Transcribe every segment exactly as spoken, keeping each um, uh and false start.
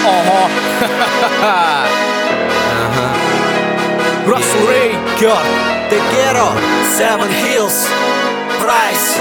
Ого. Russell Ray, Kurt, Te Quiero, Seven Hills, Price,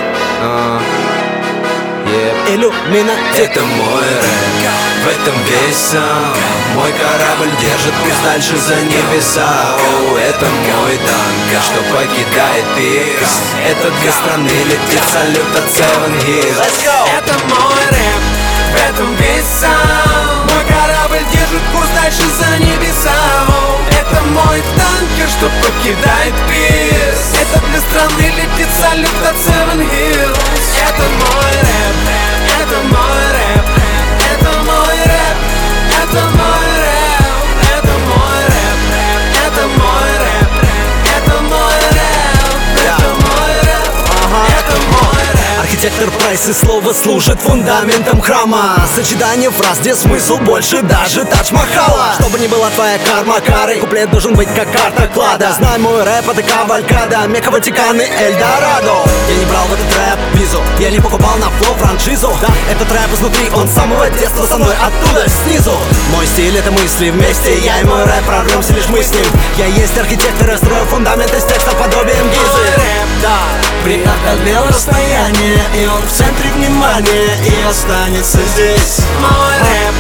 Illuminati. Это мой рэп, в этом весь сам. Мой корабль держит курс дальше за небеса. О, это мой танк, что покидает пирс. Это две страны, летит салют от Seven Hills. Это мой рэп, в этом весь сам. Мой корабль держит курс дальше за небеса. О, это мой танкер, что покидает пирс. Это для страны летит салют от Seven Hills. Это мой рэп, это мой рэп, это мой рэп, это мой рэп, это мой рэп, это мой рэп, это мой рэп, это мой рэп, это мой рэп. Архитектор Прайс и слово служит фундаментом храма. Сочетание фраз, где смысл больше даже Тадж-Махала. Чтобы не была твоя карма карой, куплет должен быть как карта клада. Знай, мой рэп это кавалькада, Мекка, Ватикан и Эльдорадо. Я не брал в этот рэп визу, я не покупал на флоу франшизу. Да, этот рэп изнутри, он с самого детства со мной, оттуда снизу. Мой стиль это мысли вместе, я и мой рэп прорвемся лишь мы с ним. Я есть архитектор, я строю фундамент из текста подобием Гизы. Да, преодолел расстояние, и он в центре внимания, и останется здесь. Мой рэп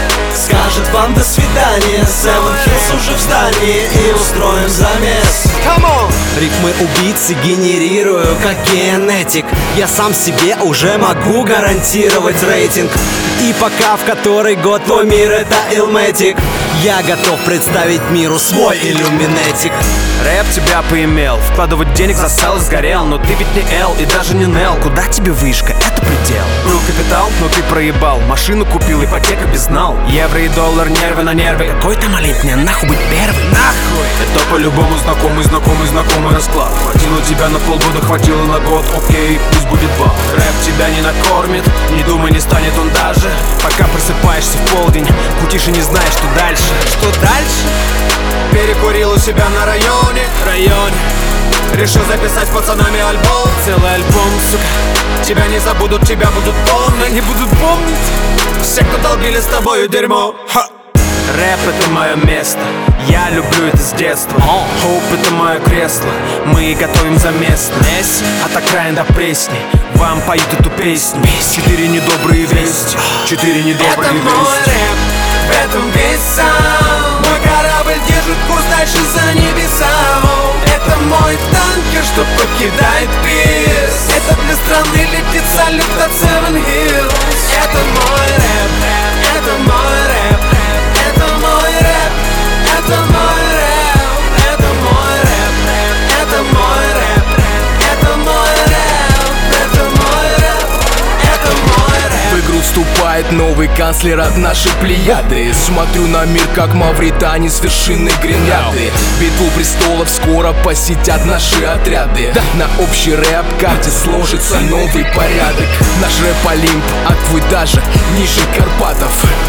Скажет вам до свидания, Seven Hills уже в здании, и устроим замес. Come on! Ритмы убийцы генерирую как генетик. Я сам себе уже могу гарантировать рейтинг. И пока в который год твой мир это Illmatic, я готов представить миру свой иллюминетик. Рэп тебя поимел, вкладывать денег засал и сгорел. Но ты ведь не Эл и даже не Нел. Куда тебе вышка? Это предел. Был капитал, но ты проебал. Машину купил, ипотека безнал. Евро и доллар, нервы на нервы. Какой там молить мне, нахуй быть первым? Нахуй! Это по-любому знакомый, знакомый, знакомый расклад. Хватило тебя на полгода, хватило на год. Окей, пусть будет бал. Рэп тебя не накормит, не думай, не станет он даже. Пока просыпаешься в полдень, кутишь и не знаешь, что дальше. Что дальше? Перекурил у себя на районе, районе. Решил записать с пацанами альбом. Целый альбом, сука. Тебя не забудут, тебя будут помнить. Не будут помнить все, кто долбили с тобою дерьмо. Ха. Рэп — это мое место, я люблю это с детства. Хоуп — это мое кресло, мы готовим за место. От окраин до Пресни, вам поют эту песню. Четыре недобрые вести, четыре недобрые вести. Это мой рэп, в этом весь сам. Мой корабль держит курс дальше за небеса. О, это мой танкер, что покидает пирс. Это для страны летит салют от Seven Hills. Это мой рэп, это мой рэп, это мой рэп, это мой рэп, это мой рэп, это мой рэп, это мой рэп, это мой рэп, это мой рэп. В игру вступает новый канцлер от нашей плеяды. Смотрю на мир, как мавританец с вершины Гренады. Битву престолов скоро посетят наши отряды. На общий рэп-карте сложится новый порядок. Наш рэп Олимп, а твой даже ниже Карпатов.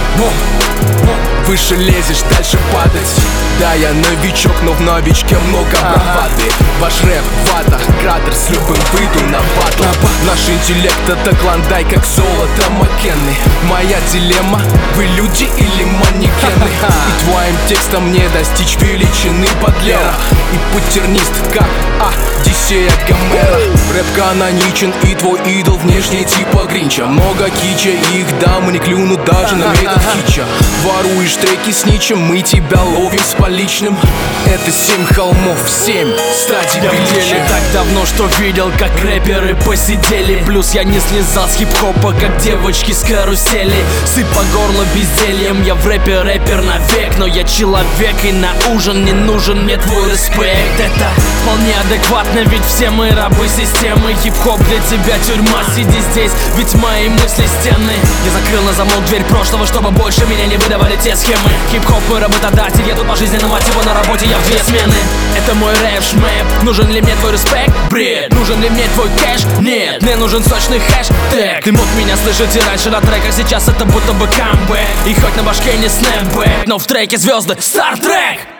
Выше лезешь, дальше падать. Да, я новичок, но в новичке много бравады. Ваш рэп, вата, кратер, с любым выйду на батл. Наш интеллект это клондай, как золото Маккенны. Моя дилемма, вы люди или манекены? И твоим текстом не достичь величины Бодлера. И путь тернист, как Одиссея Гомера. Рэп каноничен, и твой идол внешне типа Гринча. Много кича, их дамы не клюнут даже на метод хича. Воруешь треки с ничем, мы тебя ловим с поличным. Это семь холмов, семь стадий величия. Так давно, что видел, как рэперы посидели. Плюс я не слезал с хип-хопа, как девочки с карусели. Сыпь по горло бездельем, я в рэпе рэпер навек. Но я человек, и на ужин не нужен мне твой респект. Это вполне адекватно, ведь все мы рабы системы. Хип-хоп для тебя тюрьма, сиди здесь, ведь мои мысли стены. Я закрыл на замок дверь прошлого, чтобы больше меня не выдавали те схемы. Хип-хоп мой работодатель, я тут по жизненному мотиву, на работе я в две смены. Это мой рэп шмэп, нужен ли мне твой респект? Бред, нужен ли мне твой кэш? Нет, мне нужен сочный хэштег. Ты мог меня слышать и раньше на треках, сейчас это будто бы камбэк. И хоть на башке не снэпбэк, но в треке звезды Стартрек.